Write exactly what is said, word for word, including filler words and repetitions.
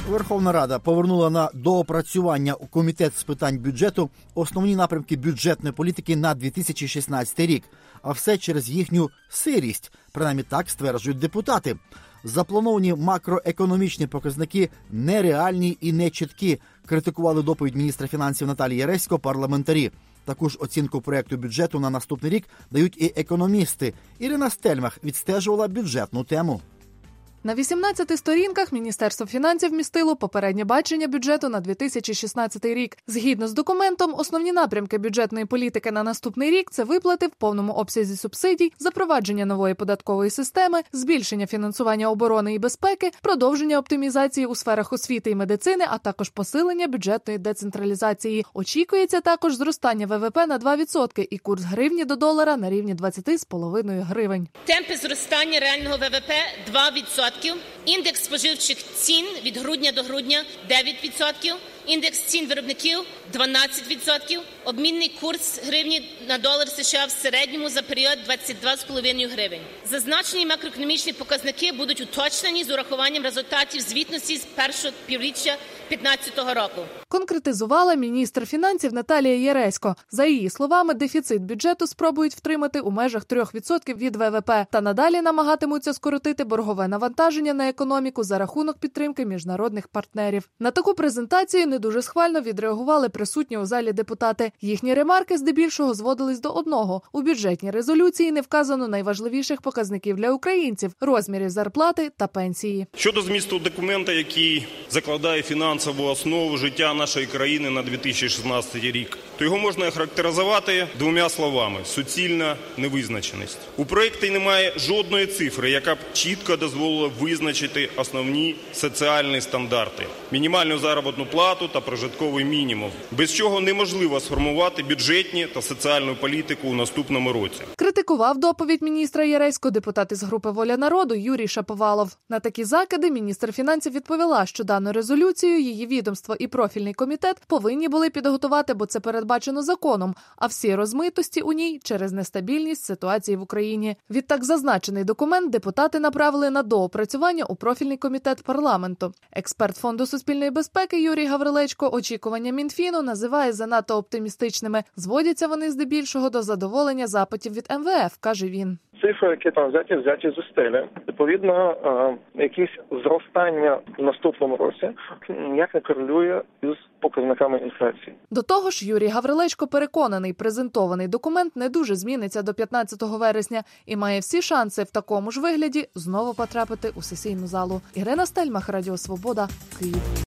Верховна Рада повернула на доопрацювання у Комітет з питань бюджету основні напрямки бюджетної політики на дві тисячі шістнадцятий рік. А все через їхню сирість. Принаймні так стверджують депутати. Заплановані макроекономічні показники нереальні і нечіткі, критикували доповідь міністра фінансів Наталії Яресько парламентарі. Таку ж оцінку проєкту бюджету на наступний рік дають і економісти. Ірина Стельмах відстежувала бюджетну тему. На вісімнадцяти сторінках Міністерство фінансів містило попереднє бачення бюджету на дві тисячі шістнадцятий рік. Згідно з документом, основні напрямки бюджетної політики на наступний рік – це виплати в повному обсязі субсидій, запровадження нової податкової системи, збільшення фінансування оборони і безпеки, продовження оптимізації у сферах освіти і медицини, а також посилення бюджетної децентралізації. Очікується також зростання ВВП на два відсотки і курс гривні до долара на рівні двадцять з половиною гривень. Темпи зростання реального ВВП – два відсотки. Індекс споживчих цін від грудня до грудня – дев'ять відсотків. Індекс цін виробників – дванадцять відсотків. Обмінний курс гривні на долар США в середньому за період двадцять два з половиною гривень. Зазначені макроекономічні показники будуть уточнені з урахуванням результатів звітності з першого півріччя дві тисячі п'ятнадцятого року. Конкретизувала міністр фінансів Наталія Яресько. За її словами, дефіцит бюджету спробують втримати у межах трьох відсотків від ВВП та надалі намагатимуться скоротити боргове навантаження на економіку за рахунок підтримки міжнародних партнерів. На таку презентацію не дуже схвально відреагували присутні у залі депутати. Їхні ремарки здебільшого зводились до одного. У бюджетній резолюції не вказано найважливіших показників для українців – розмірів зарплати та пенсії. Щодо змісту документа, який закладає фінансову основу життя нашої країни на дві тисячі шістнадцятий рік, то його можна охарактеризувати двома словами – суцільна невизначеність. У проєкті немає жодної цифри, яка б чітко дозволила визначити основні соціальні стандарти – мінімальну заробітну плату та прожитковий мінімум, без чого неможливо сформувати бюджетні та соціальну політику у наступному році. Критикував доповідь міністра Яресько депутат із групи «Воля народу» Юрій Шаповалов. На такі закиди міністр фінансів відповіла, що дану резолюцію її відомство і профільний комітет повинні були підготувати, бо це передбачено законом, а всі розмитості у ній через нестабільність ситуації в Україні. Відтак зазначений документ депутати направили на доопрацювання у профільний комітет парламенту. Експерт Фонду суспільної безпеки Юрій Гаврилечко очікування Мінфіну називає занадто оптимістичними. Зводяться вони здебільшого до задоволення запитів від ем ве еф, каже він. Цифри, які там взяті, взяті зі стелі. Відповідно, якесь зростання в наступному році ніяк не корелює із показниками інфляції. До того ж, Юрій Гаврилечко переконаний, презентований документ не дуже зміниться до п'ятнадцятого вересня і має всі шанси в такому ж вигляді знову потрапити у сесійну залу. Ірина Стельмах, Радіо Свобода, Київ.